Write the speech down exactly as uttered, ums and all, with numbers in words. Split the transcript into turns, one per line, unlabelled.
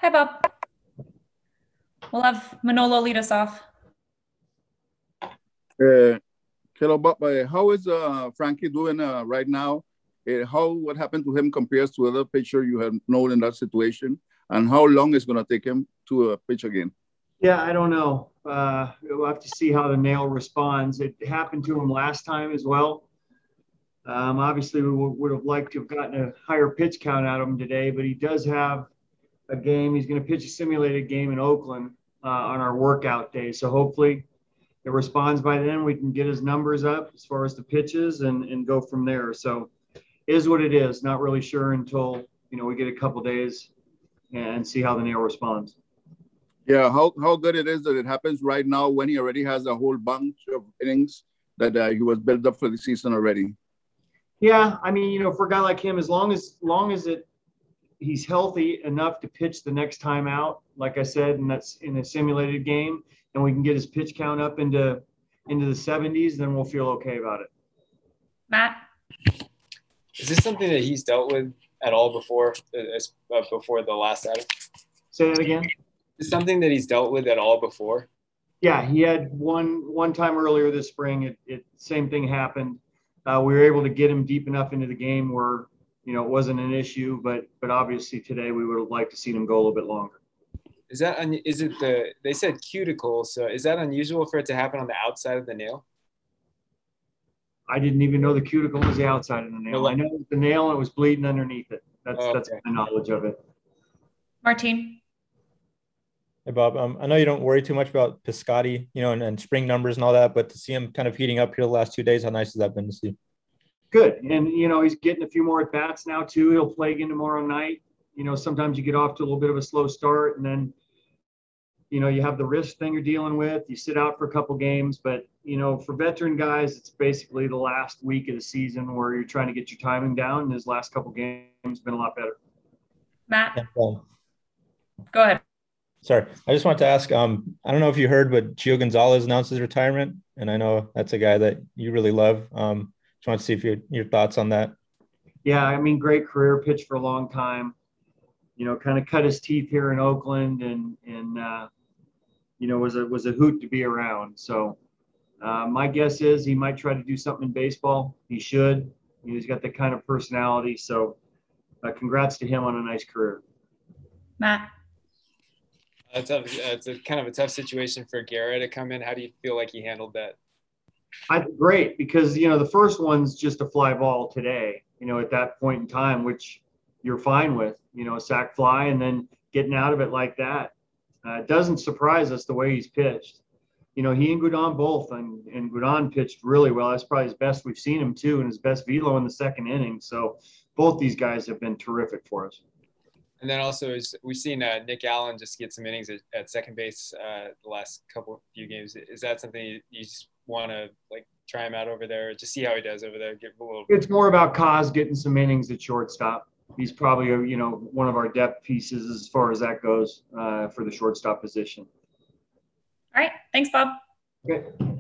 Hi, Bob. We'll have Manolo lead us off.
Uh, hello, Bob. Uh, how is uh, Frankie doing uh, right now? Uh, how what happened to him compares to other pitcher you have known in that situation, and how long is going to take him to uh, pitch again?
Yeah, I don't know. Uh, we'll have to see how the nail responds. It happened to him last time as well. Um, obviously, we w- would have liked to have gotten a higher pitch count out of him today, but he does have a game. He's going to pitch a simulated game in Oakland uh, on our workout day. So hopefully it responds by then. We can get his numbers up as far as the pitches and, and go from there. So it is what it is. Not really sure until, you know, we get a couple days and see how the nail responds.
Yeah, how, how good it is that it happens right now when he already has a whole bunch of innings that uh, he was built up for the season already.
Yeah, I mean, you know, for a guy like him, as long as long as it he's healthy enough to pitch the next time out, like I said, and that's in a simulated game, and we can get his pitch count up into into the seventies, then we'll feel okay about it.
Matt?
Is this something that he's dealt with at all before, uh, before the last outing?
Say that again.
Is this something that he's dealt with at all before?
Yeah, he had one one time earlier this spring. It, it same thing happened. Uh, we were able to get him deep enough into the game where, you know, it wasn't an issue, but but obviously today we would have liked to see him go a little bit longer.
Is that is it the they said cuticle? So is that unusual for it to happen on the outside of the nail?
I didn't even know the cuticle was the outside of the nail. I know it was the nail and it was bleeding underneath it. That's oh, okay. That's my knowledge of it.
Martin.
Hey, Bob. Um, I know you don't worry too much about Piscotty, you know, and, and spring numbers and all that, but to see him kind of heating up here the last two days, how nice has that been to see?
Good. And, you know, he's getting a few more at bats now, too. He'll play again tomorrow night. You know, sometimes you get off to a little bit of a slow start and then, you know, you have the wrist thing you're dealing with. You sit out for a couple games. But, you know, for veteran guys, it's basically the last week of the season where you're trying to get your timing down. And his last couple games been a lot better.
Matt?
Yeah, well,
go ahead.
Sorry. I just want to ask, um, I don't know if you heard, but Gio Gonzalez announced his retirement. And I know that's a guy that you really love. Um, just want to see if you your thoughts on that.
Yeah, I mean, great career, pitched for a long time. You know, kind of cut his teeth here in Oakland, and and uh, you know was a was a hoot to be around. So uh, my guess is he might try to do something in baseball. He should. You know, he's got that kind of personality. So uh, congrats to him on a nice career.
Matt.
That's a, it's a kind of a tough situation for Guerra to come in. How do you feel like he handled that?
I great because you know the first one's just a fly ball today. You know, at that point in time, which you're fine with. You know, a sac fly and then getting out of it like that. Uh, it doesn't surprise us the way he's pitched. You know, he and Gudon both, and and Gudon pitched really well. That's probably his best we've seen him too, and his best velo in the second inning. So both these guys have been terrific for us.
And then also, is we've seen uh, Nick Allen just get some innings at, at second base uh, the last couple few games. Is that something you, you just want to like try him out over there, just see how he does over there? Give a little.
It's more about Kaz getting some innings at shortstop. He's probably a, you know one of our depth pieces as far as that goes uh, for the shortstop position.
All right, thanks, Bob.
Okay.